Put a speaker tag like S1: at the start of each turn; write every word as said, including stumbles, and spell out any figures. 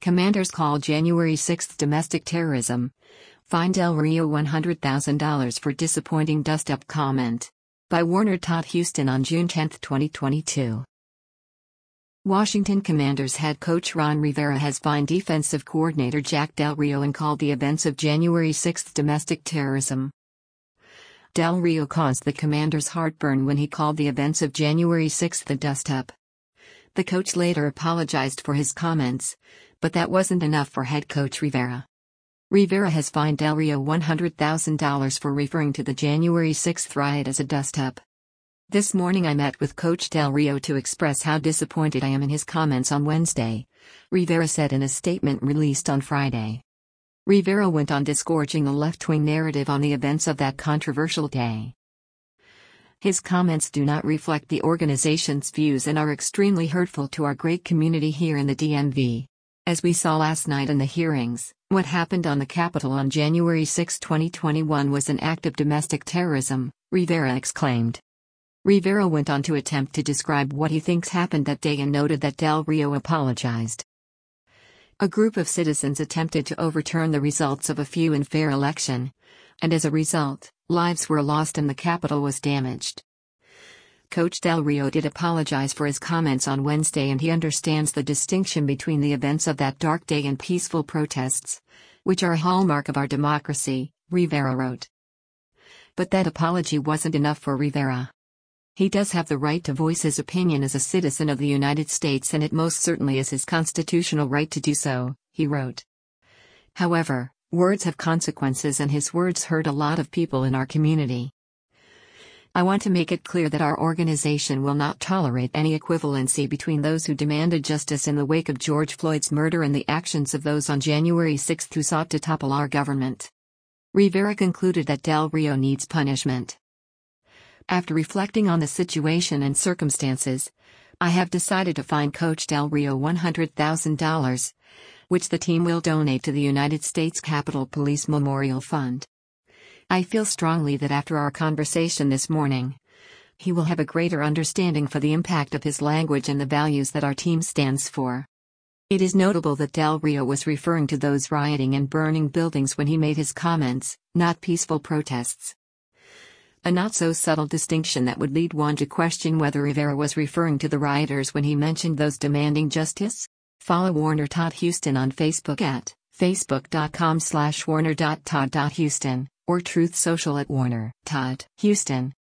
S1: Commanders call January sixth domestic terrorism. Fine Del Rio one hundred thousand dollars for disappointing dust-up comment. By Warner Todd Houston on June tenth, twenty twenty-two. Washington Commanders head coach Ron Rivera has fined defensive coordinator Jack Del Rio and called the events of January sixth domestic terrorism. Del Rio caused the Commanders heartburn when he called the events of January sixth a dust-up. The coach later apologized for his comments, but that wasn't enough for head coach Rivera. Rivera has fined Del Rio one hundred thousand dollars for referring to the January sixth riot as a dust-up. This morning I met with Coach Del Rio to express how disappointed I am in his comments on Wednesday, Rivera said in a statement released on Friday. Rivera went on disgorging the left-wing narrative on the events of that controversial day. His comments do not reflect the organization's views and are extremely hurtful to our great community here in the D M V. As we saw last night in the hearings, what happened on the Capitol on January sixth, twenty twenty-one was an act of domestic terrorism, Rivera exclaimed. Rivera went on to attempt to describe what he thinks happened that day and noted that Del Rio apologized. A group of citizens attempted to overturn the results of a free and fair election, and as a result, lives were lost and the Capitol was damaged. Coach Del Rio did apologize for his comments on Wednesday, and he understands the distinction between the events of that dark day and peaceful protests, which are a hallmark of our democracy, Rivera wrote. But that apology wasn't enough for Rivera. He does have the right to voice his opinion as a citizen of the United States, and it most certainly is his constitutional right to do so, he wrote. However, words have consequences, and his words hurt a lot of people in our community. I want to make it clear that our organization will not tolerate any equivalency between those who demanded justice in the wake of George Floyd's murder and the actions of those on January sixth who sought to topple our government. Rivera concluded that Del Rio needs punishment. After reflecting on the situation and circumstances, I have decided to fine Coach Del Rio one hundred thousand dollars, which the team will donate to the United States Capitol Police Memorial Fund. I feel strongly that after our conversation this morning, he will have a greater understanding for the impact of his language and the values that our team stands for. It is notable that Del Rio was referring to those rioting and burning buildings when he made his comments, not peaceful protests. A not-so-subtle distinction that would lead one to question whether Rivera was referring to the rioters when he mentioned those demanding justice? Follow Warner Todd Houston on Facebook at facebook.com slash warner.todd.houston or Truth Social at Warner Todd Houston.